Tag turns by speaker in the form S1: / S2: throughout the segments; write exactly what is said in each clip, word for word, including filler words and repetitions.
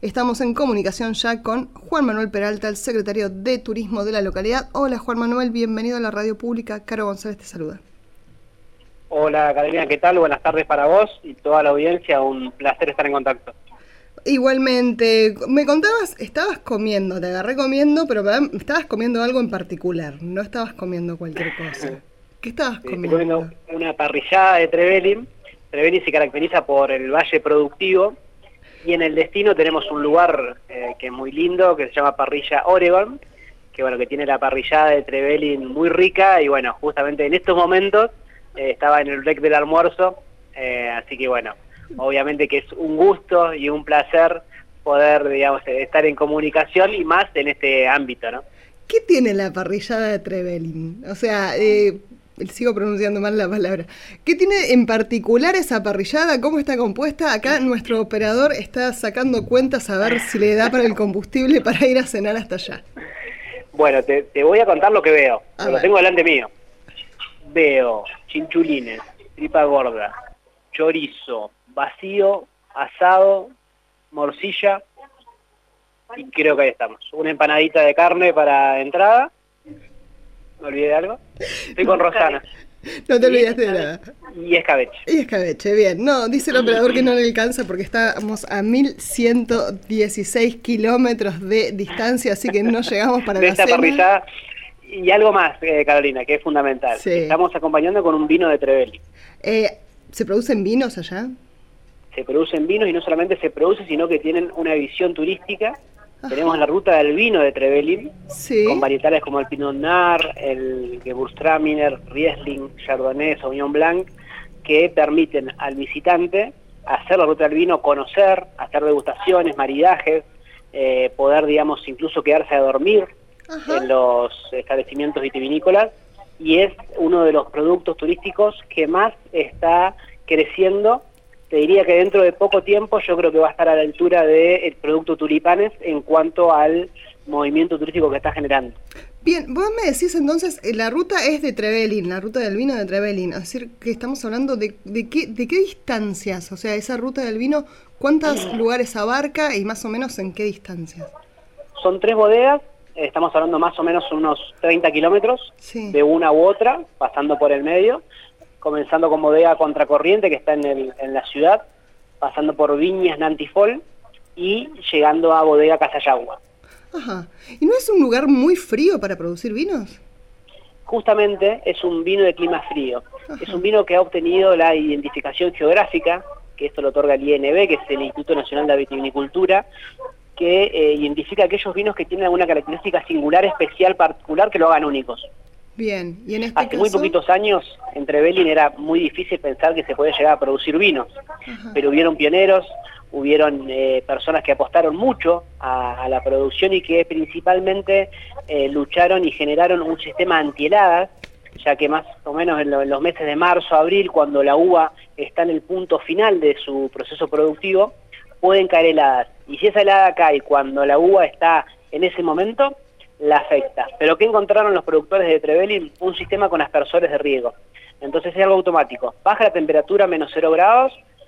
S1: Estamos en comunicación ya con Juan Manuel Peralta, el secretario de Turismo de la localidad. Hola Juan Manuel, bienvenido a la radio pública. Caro González te saluda.
S2: Hola Carolina, ¿qué tal? Buenas tardes para vos y toda la audiencia, un placer estar en contacto.
S1: Igualmente, me contabas, estabas comiendo, te agarré comiendo, pero estabas comiendo algo en particular, no estabas comiendo cualquier cosa. ¿Qué estabas
S2: Sí,
S1: comiendo?
S2: estoy comiendo una parrillada de Trevelin. Trevelin se caracteriza por el valle productivo y en el destino tenemos un lugar eh, que es muy lindo, que se llama Parrilla Oregon, que bueno, que tiene la parrillada de Trevelin muy rica y bueno, justamente en estos momentos eh, estaba en el break del almuerzo, eh, así que bueno, obviamente que es un gusto y un placer poder, digamos, estar en comunicación y más en este ámbito, ¿no?
S1: ¿Qué tiene la parrillada de Trevelin? O sea, eh, sigo pronunciando mal la palabra. ¿Qué tiene en particular esa parrillada? ¿Cómo está compuesta? Acá nuestro operador está sacando cuentas a ver si le da para el combustible para ir a cenar hasta allá.
S2: Bueno, te, te voy a contar lo que veo.
S1: A
S2: Lo
S1: ver.
S2: tengo delante mío. Veo chinchulines, tripa gorda, chorizo, vacío, asado, morcilla y creo que ahí estamos. Una empanadita de carne para entrada. ¿Me olvidé de algo? Estoy con Rosana.
S1: No te olvidaste de nada.
S2: Y escabeche.
S1: Y escabeche, bien. No, dice el operador que no le alcanza porque estamos a mil ciento dieciséis kilómetros de distancia, así que no llegamos para
S2: de
S1: la
S2: esta
S1: cena.
S2: parrillada. Y algo más, eh, Carolina, que es fundamental.
S1: Sí.
S2: Estamos acompañando con un vino de Trevelin.
S1: Eh, ¿Se producen vinos allá?
S2: Se producen vinos y no solamente se produce, sino que tienen una visión turística.
S1: Ajá.
S2: Tenemos la ruta del vino de Trevelin,
S1: Sí.
S2: con varietales como el Pinot Noir, el Gewürztraminer, Riesling, Chardonnay, Sauvignon Blanc, que permiten al visitante hacer la ruta del vino, conocer, hacer degustaciones, maridajes, eh, poder, digamos, incluso quedarse a dormir
S1: Ajá.
S2: en los establecimientos vitivinícolas, y es uno de los productos turísticos que más está creciendo. Te diría que dentro de poco tiempo yo creo que va a estar a la altura del producto tulipanes en cuanto al movimiento turístico que está generando.
S1: Bien, vos me decís entonces, eh, la ruta es de Trevelin, la ruta del vino de Trevelin, es decir, que estamos hablando de, de, qué, de qué distancias, o sea, esa ruta del vino, ¿cuántos lugares abarca y más o menos en qué distancias?
S2: Son tres bodegas, eh, estamos hablando más o menos unos treinta kilómetros
S1: Sí.
S2: de una u otra, pasando por el medio, comenzando con bodega Contracorriente, que está en, el, en la ciudad, pasando por Viñas Nantifol y llegando a bodega Casayagua.
S1: Ajá. ¿Y no es un lugar muy frío para producir vinos?
S2: Justamente es un vino de clima frío.
S1: Ajá.
S2: Es un vino que ha obtenido la identificación geográfica, que esto lo otorga el I N B, que es el Instituto Nacional de Vitivinicultura, que eh, identifica aquellos vinos que tienen alguna característica singular, especial, particular, que lo hagan únicos.
S1: Bien, y en este
S2: Hace
S1: caso...
S2: muy poquitos años, en Trevelin era muy difícil pensar que se puede llegar a producir vinos,
S1: Ajá.
S2: pero hubieron pioneros, hubieron eh, personas que apostaron mucho a, a la producción y que principalmente eh, lucharon y generaron un sistema antiheladas, ya que más o menos en, lo, en los meses de marzo, abril, cuando la uva está en el punto final de su proceso productivo, pueden caer heladas. Y si esa helada cae cuando la uva está en ese momento, la afecta. ¿Pero qué encontraron los productores de Trevelin? Un sistema con aspersores de riego. Entonces es algo automático. Baja la temperatura a menos cero grados,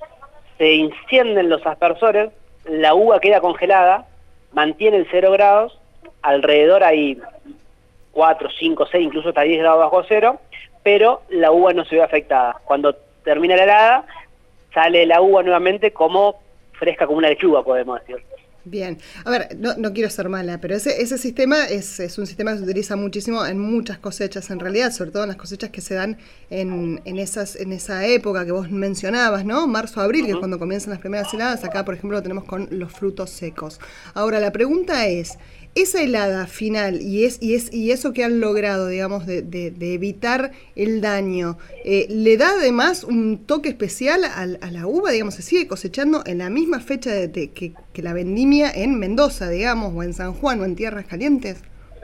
S2: se encienden los aspersores, la uva queda congelada, mantiene el cero grados, alrededor hay cuatro, cinco, seis, incluso hasta diez grados bajo cero, pero la uva no se ve afectada. Cuando termina la helada, sale la uva nuevamente como fresca, como una lechuga, podemos decir.
S1: Bien, a ver, no, no quiero ser mala, pero ese, ese sistema es, es un sistema que se utiliza muchísimo en muchas cosechas en realidad, sobre todo en las cosechas que se dan en, en, esas, en esa época que vos mencionabas, ¿no? Marzo, abril, uh-huh. que es cuando comienzan las primeras heladas. Acá, por ejemplo, lo tenemos con los frutos secos. Ahora, la pregunta es, esa helada final y es y es y eso que han logrado, digamos, de, de, de evitar el daño, eh, ¿le da además un toque especial a, a la uva? Digamos, se sigue cosechando en la misma fecha de, de, que, que la vendimia en Mendoza, digamos, o en San Juan, o en Tierras Calientes.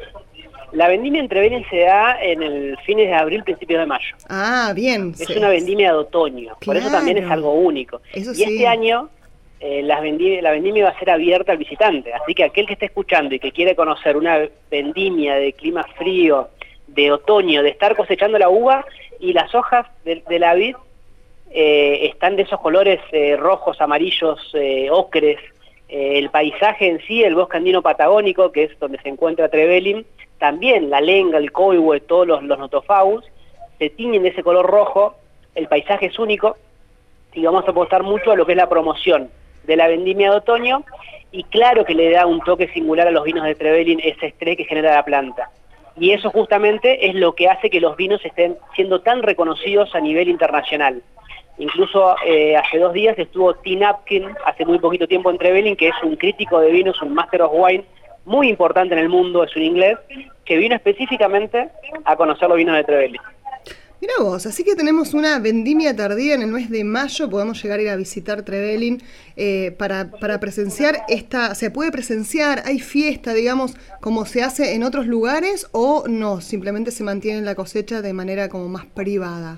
S2: La vendimia en Trevelin se da en el fines de abril, principios de mayo.
S1: Ah, bien.
S2: Es
S1: sí.
S2: una vendimia de otoño, por eso también es algo único.
S1: Eso
S2: y
S1: sí.
S2: este año eh, las vendimia, la vendimia va a ser abierta al visitante, así que aquel que esté escuchando y que quiere conocer una vendimia de clima frío, de otoño, de estar cosechando la uva, y las hojas de, de la vid eh, están de esos colores eh, rojos, amarillos, eh, ocres, eh, el paisaje en sí, el bosque andino patagónico, que es donde se encuentra Trevelin, también la lenga, el coihue, todos los, los notofagus, se tiñen de ese color rojo, el paisaje es único, y vamos a apostar mucho a lo que es la promoción de la vendimia de otoño, y claro que le da un toque singular a los vinos de Trevelin ese estrés que genera la planta. Y eso justamente es lo que hace que los vinos estén siendo tan reconocidos a nivel internacional. Incluso eh, hace dos días estuvo Tim Atkin, hace muy poquito tiempo en Trevelin, que es un crítico de vinos, un Master of Wine muy importante en el mundo, es un inglés, que vino específicamente a conocer los vinos de Trevelin.
S1: Mirá vos, así que tenemos una vendimia tardía en el mes de mayo, podemos llegar a ir a visitar Trevelin eh, para, para presenciar esta, ¿se puede presenciar? ¿Hay fiesta, digamos, como se hace en otros lugares o no? Simplemente se mantiene la cosecha de manera como más privada.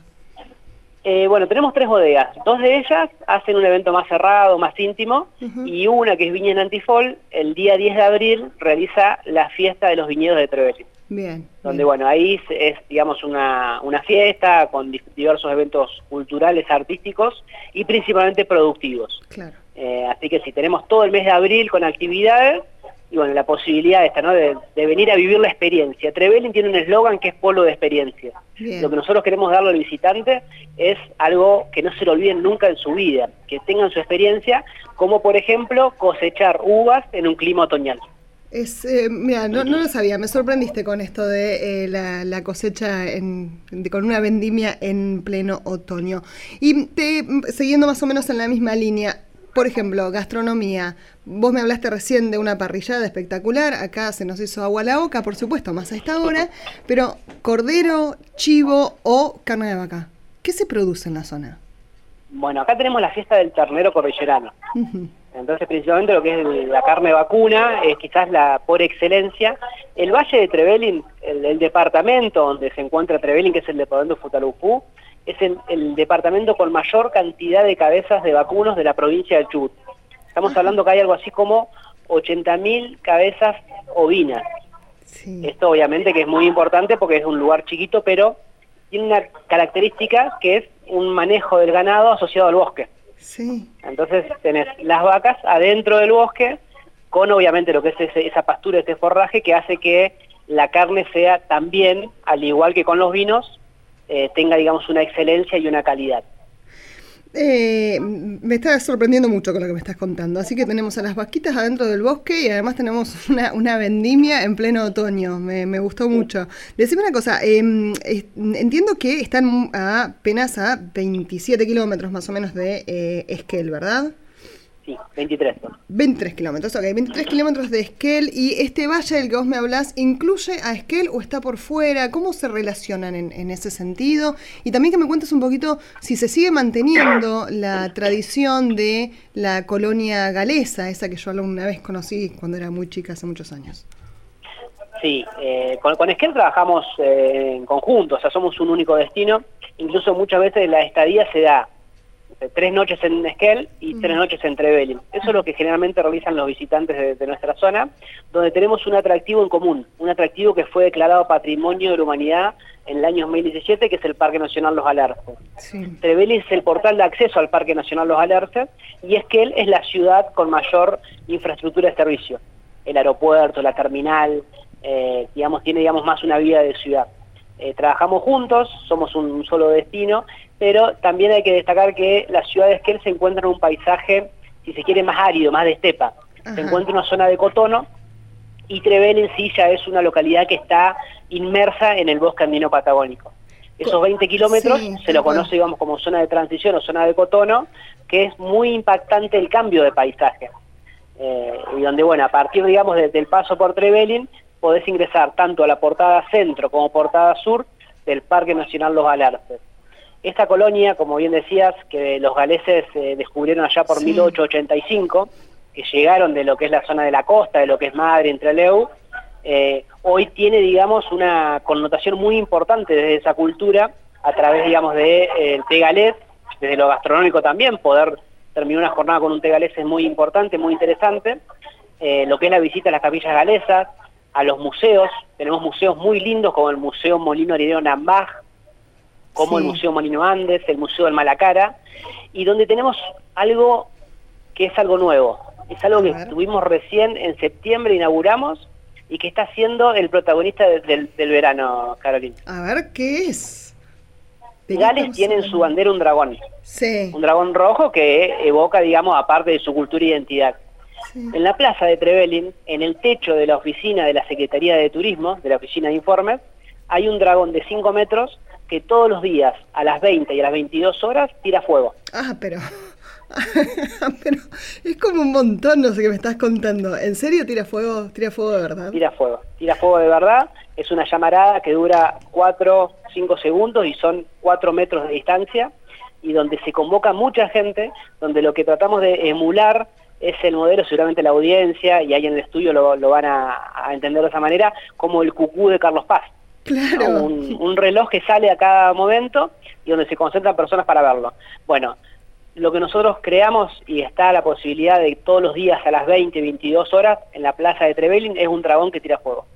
S2: Eh, bueno, tenemos tres bodegas, dos de ellas hacen un evento más cerrado, más íntimo, uh-huh. y una que es Viña en Antifol, el día diez de abril realiza la fiesta de los viñedos de Trevelin.
S1: Bien.
S2: Donde,
S1: bien.
S2: bueno, ahí es, digamos, una, una fiesta con diversos eventos culturales, artísticos y principalmente productivos.
S1: Claro.
S2: Eh, así que si tenemos todo el mes de abril con actividades, y bueno, la posibilidad esta, ¿no? De, de venir a vivir la experiencia. Trevelin tiene un eslogan que es pueblo de experiencia. Bien. Lo que nosotros queremos darle al visitante es algo que no se lo olviden nunca en su vida, que tengan su experiencia, como por ejemplo cosechar uvas en un clima otoñal.
S1: Es, eh, mira, no, no lo sabía, me sorprendiste con esto de eh, la, la cosecha en, de, con una vendimia en pleno otoño. Y te, siguiendo más o menos en la misma línea, por ejemplo, gastronomía, vos me hablaste recién de una parrillada espectacular, acá se nos hizo agua a la boca, por supuesto, más a esta hora, pero cordero, chivo o carne de vaca, ¿qué se produce en la zona?
S2: Bueno, acá tenemos la fiesta del ternero cordillerano.
S1: Uh-huh.
S2: Entonces, principalmente lo que es la carne vacuna es quizás la por excelencia. El Valle de Trevelin, el, el departamento donde se encuentra Trevelin, que es el departamento de Futaleufú, es el, el departamento con mayor cantidad de cabezas de vacunos de la provincia del Chubut. Estamos hablando que hay algo así como ochenta mil cabezas ovinas. Sí. Esto obviamente que es muy importante porque es un lugar chiquito, pero tiene una característica que es un manejo del ganado asociado al bosque.
S1: Sí.
S2: Entonces tenés las vacas adentro del bosque, con obviamente lo que es ese, esa pastura, este forraje, que hace que la carne sea también, al igual que con los vinos, eh, tenga, digamos, una excelencia y una calidad.
S1: Eh, me está sorprendiendo mucho con lo que me estás contando. Así que tenemos a las vaquitas adentro del bosque y además tenemos una, una vendimia en pleno otoño. Me, me gustó mucho. Decime una cosa, eh, eh, entiendo que están a apenas a veintisiete kilómetros más o menos de eh, Esquel, ¿verdad?
S2: Sí, veintitrés.
S1: veintitrés kilómetros, ok, veintitrés kilómetros de Esquel. ¿Y este valle del que vos me hablás incluye a Esquel o está por fuera? ¿Cómo se relacionan en, en ese sentido? Y también que me cuentes un poquito si se sigue manteniendo la tradición de la colonia galesa, esa que yo alguna vez conocí cuando era muy chica, hace muchos años.
S2: Sí, eh, con, con Esquel trabajamos eh, en conjunto, o sea, somos un único destino. Incluso muchas veces la estadía se da tres noches en Esquel y tres noches en Trevelin. Eso es lo que generalmente realizan los visitantes de, de nuestra zona, donde tenemos un atractivo en común, un atractivo que fue declarado Patrimonio de la Humanidad en el año dos mil diecisiete, que es el Parque Nacional Los Alerces. Sí. Trevelin es el portal de acceso al Parque Nacional Los Alerces y Esquel es la ciudad con mayor infraestructura de servicio. El aeropuerto, la terminal, eh, digamos, tiene digamos más una vida de ciudad. Eh, trabajamos juntos, somos un, un solo destino, pero también hay que destacar que la ciudad de Esquel se encuentra en un paisaje, si se quiere, más árido, más de estepa. Ajá. Se encuentra en una zona de cotono y Trevelin sí ya es una localidad que está inmersa en el bosque andino patagónico. Esos veinte kilómetros sí, se lo conoce, digamos, como zona de transición o zona de cotono, que es muy impactante el cambio de paisaje. Eh, y donde, bueno, a partir, digamos, de, del paso por Trevelin, podés ingresar tanto a la portada centro como portada sur del Parque Nacional Los Alerces. Esta colonia, como bien decías, que los galeses eh, descubrieron allá por sí. mil ochocientos ochenta y cinco, que llegaron de lo que es la zona de la costa, de lo que es Madre, Entreleu, eh, hoy tiene, digamos, una connotación muy importante desde esa cultura, a través, digamos, del de, eh, té galés, desde lo gastronómico también, poder terminar una jornada con un té galés es muy importante, muy interesante, eh, lo que es la visita a las capillas galesas, a los museos. Tenemos museos muy lindos como el Museo Molino Harinero Nambaj, como sí. el Museo Molino Andes, el Museo del Malacara, y donde tenemos algo que es algo nuevo. Es algo que tuvimos recién en septiembre, inauguramos, y que está siendo el protagonista de, del, del verano, Carolina.
S1: A ver, ¿qué es?
S2: Gales tiene en su bandera un dragón.
S1: Sí.
S2: Un dragón rojo que evoca, digamos, aparte de su cultura e identidad. Sí. En la plaza de Trevelin, en el techo de la oficina de la Secretaría de Turismo, de la oficina de informes, hay un dragón de cinco metros que todos los días, a las veinte y a las veintidós horas, tira fuego.
S1: Ah, pero... pero es como un montón, no sé qué me estás contando. ¿En serio tira fuego? ¿Tira fuego de verdad?
S2: Tira fuego, tira fuego de verdad. Es una llamarada que dura cuatro, cinco segundos y son cuatro metros de distancia, y donde se convoca mucha gente, donde lo que tratamos de emular es el modelo, seguramente la audiencia y ahí en el estudio lo, lo van a, a entender de esa manera, como el cucú de Carlos Paz.
S1: Claro.
S2: ¿No? Un, un reloj que sale a cada momento y donde se concentran personas para verlo. Bueno, lo que nosotros creamos, y está la posibilidad de todos los días a las veinte, veintidós horas en la plaza de Trevelin, es un dragón que tira fuego.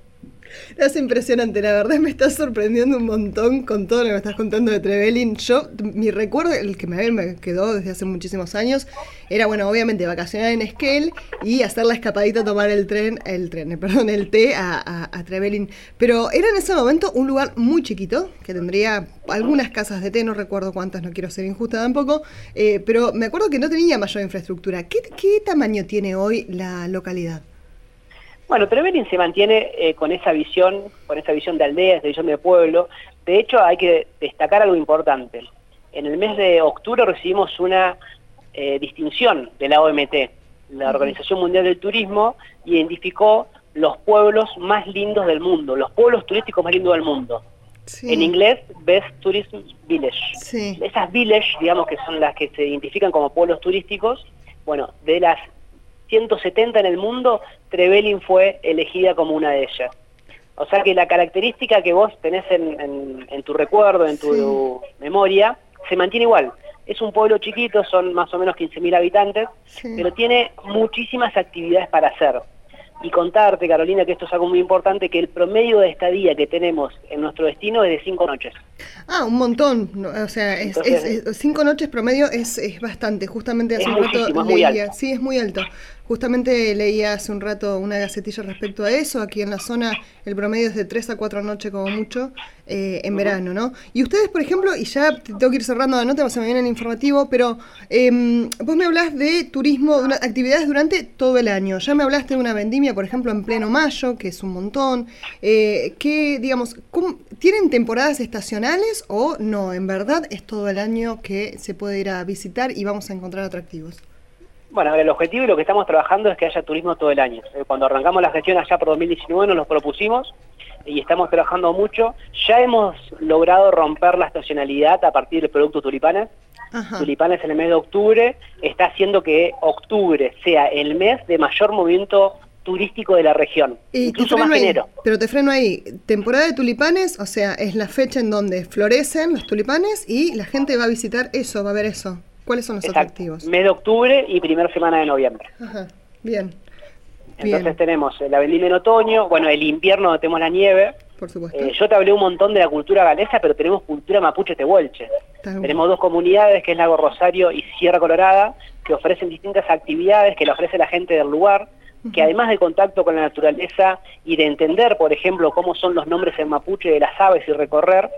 S1: Es impresionante, la verdad me estás sorprendiendo un montón con todo lo que me estás contando de Trevelin. Yo, mi recuerdo, el que me, me quedó desde hace muchísimos años, era, bueno, obviamente vacacionar en Esquel y hacer la escapadita, tomar el tren, el tren, perdón, el té a, a, a Trevelin. Pero era en ese momento un lugar muy chiquito, que tendría algunas casas de té, no recuerdo cuántas, no quiero ser injusta tampoco, eh, pero me acuerdo que no tenía mayor infraestructura. ¿Qué, qué tamaño tiene hoy la localidad?
S2: Bueno, Trevelin se mantiene eh, con esa visión, con esa visión de aldea, esa visión de pueblo. De hecho, hay que destacar algo importante. En el mes de octubre recibimos una eh, distinción de la O M T. La Organización Mundial del Turismo identificó los pueblos más lindos del mundo, los pueblos turísticos más lindos del mundo. Sí. En inglés, Best Tourism Village.
S1: Sí.
S2: Esas villages, digamos, que son las que se identifican como pueblos turísticos, bueno, de las ciento setenta en el mundo, Trevelin fue elegida como una de ellas. O sea que la característica que vos tenés en, en, en tu recuerdo, en tu sí. memoria, se mantiene igual. Es un pueblo chiquito, son más o menos quince mil habitantes, sí. pero tiene muchísimas actividades para hacer. Y contarte, Carolina, que esto es algo muy importante, que el promedio de estadía que tenemos en nuestro destino es de cinco noches.
S1: Ah, un montón. O sea, es, Entonces, es, es, cinco noches promedio es, es bastante. Justamente hace
S2: es
S1: un rato
S2: es
S1: leía... Sí, es muy alto. Justamente leía hace un rato una gacetilla respecto a eso. Aquí en la zona el promedio es de tres a cuatro noches como mucho eh, en uh-huh. verano, ¿no? Y ustedes, por ejemplo, y ya tengo que ir cerrando la nota, se me viene el informativo, pero eh, vos me hablás de turismo, de actividades durante todo el año. Ya me hablaste de una vendimia, por ejemplo, en pleno mayo, que es un montón. Eh, ¿qué, digamos, cómo, ¿tienen temporadas estacionales o no? En verdad es todo el año que se puede ir a visitar y vamos a encontrar atractivos.
S2: Bueno, el objetivo y lo que estamos trabajando es que haya turismo todo el año. Cuando arrancamos la gestión allá por dos mil diecinueve nos los propusimos y estamos trabajando mucho. Ya hemos logrado romper la estacionalidad a partir del producto Tulipanes. Ajá. Tulipanes en el mes de octubre está haciendo que octubre sea el mes de mayor movimiento turístico de la región,
S1: y
S2: incluso más que enero.
S1: Pero te freno ahí, temporada de tulipanes, o sea, es la fecha en donde florecen los tulipanes y la gente va a visitar eso, va a ver eso. ¿Cuáles son los
S2: Exacto.
S1: atractivos?
S2: Mes de octubre y primera semana de noviembre.
S1: Ajá, bien.
S2: Entonces
S1: bien.
S2: tenemos la vendimia en otoño, bueno, el invierno tenemos la nieve.
S1: Por supuesto.
S2: Eh, yo te hablé un montón de la cultura galesa, pero tenemos cultura mapuche tehuelche. Tal tenemos dos comunidades, que es Lago Rosario y Sierra Colorada, que ofrecen distintas actividades que le ofrece la gente del lugar, uh-huh. que además de contacto con la naturaleza y de entender, por ejemplo, cómo son los nombres en mapuche de las aves y recorrer,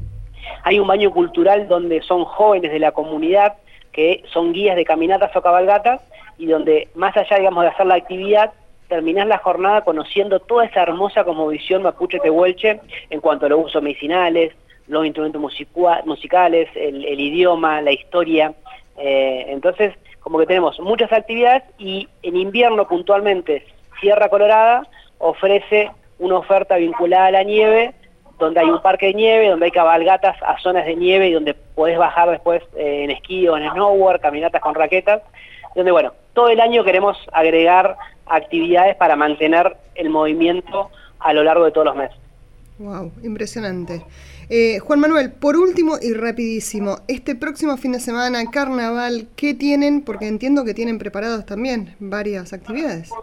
S2: hay un baño cultural donde son jóvenes de la comunidad que son guías de caminatas o cabalgatas y donde más allá, digamos, de hacer la actividad, terminás la jornada conociendo toda esa hermosa cosmovisión mapuche tehuelche en cuanto a los usos medicinales, los instrumentos musicua- musicales, el, el idioma, la historia. Eh, entonces, como que tenemos muchas actividades y en invierno puntualmente Sierra Colorada ofrece una oferta vinculada a la nieve, donde hay un parque de nieve, donde hay cabalgatas a zonas de nieve y donde podés bajar después eh, en esquí o en snowboard, caminatas con raquetas, donde bueno, todo el año queremos agregar actividades para mantener el movimiento a lo largo de todos los meses.
S1: Wow, impresionante. Eh, Juan Manuel, por último y rapidísimo, este próximo fin de semana, carnaval, ¿qué tienen? Porque entiendo que tienen preparados también varias actividades.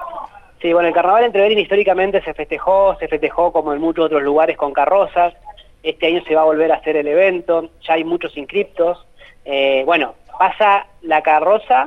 S2: Sí, bueno, el carnaval en Trevelin históricamente se festejó, se festejó como en muchos otros lugares con carrozas. Este año se va a volver a hacer el evento, ya hay muchos inscriptos. Eh, bueno, pasa la carroza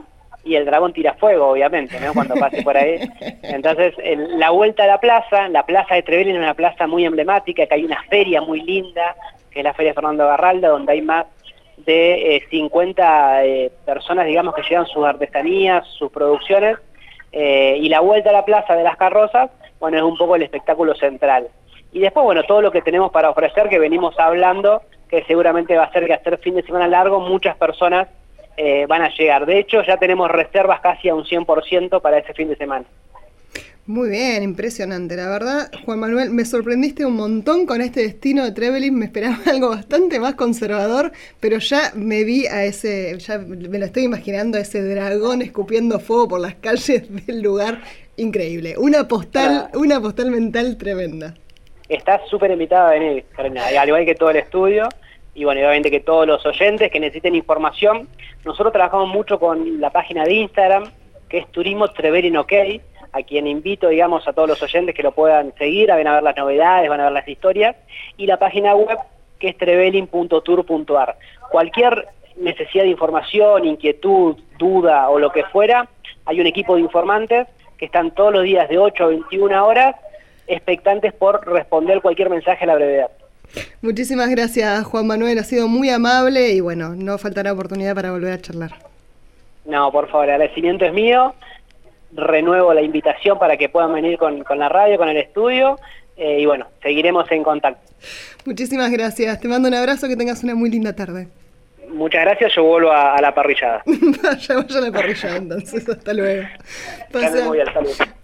S2: y el dragón tira fuego, obviamente, ¿no? Cuando pase por ahí. Entonces, el, la vuelta a la plaza, la plaza de Trevelin es una plaza muy emblemática, que hay una feria muy linda, que es la Feria Fernando Garralda, donde hay más de eh, cincuenta eh, personas, digamos, que llevan sus artesanías, sus producciones, eh, y la vuelta a la plaza de las carrozas, bueno, es un poco el espectáculo central. Y después, bueno, todo lo que tenemos para ofrecer, que venimos hablando, que seguramente va a ser que hacer fin de semana largo, muchas personas Eh, van a llegar. De hecho, ya tenemos reservas casi a un cien por ciento para ese fin de semana.
S1: Muy bien, impresionante. La verdad, Juan Manuel, me sorprendiste un montón con este destino de Trevelin. Me esperaba algo bastante más conservador, pero ya me vi a ese, ya me lo estoy imaginando, a ese dragón escupiendo fuego por las calles del lugar. Increíble. Una postal, ah. una postal mental tremenda.
S2: Estás súper invitada a venir, Karina, al igual que todo el estudio. Y bueno, obviamente que todos los oyentes que necesiten información, nosotros trabajamos mucho con la página de Instagram, que es Turismo Trevelin OK, a quien invito, digamos, a todos los oyentes que lo puedan seguir, van a ver las novedades, van a ver las historias, y la página web, que es trevelin punto tour punto ar. Cualquier necesidad de información, inquietud, duda o lo que fuera, hay un equipo de informantes que están todos los días de ocho a veintiuna horas, expectantes por responder cualquier mensaje a la brevedad.
S1: Muchísimas gracias, Juan Manuel, ha sido muy amable y bueno, no faltará oportunidad para volver a charlar.
S2: No, por favor, el agradecimiento es mío, renuevo la invitación para que puedan venir con, con la radio, con el estudio, eh, y bueno, seguiremos en contacto.
S1: Muchísimas gracias, te mando un abrazo, que tengas una muy linda tarde.
S2: Muchas gracias, yo vuelvo a, a la parrillada.
S1: Vaya, vaya a la parrillada entonces, hasta luego.
S2: Pasa... Muy bien, hasta luego.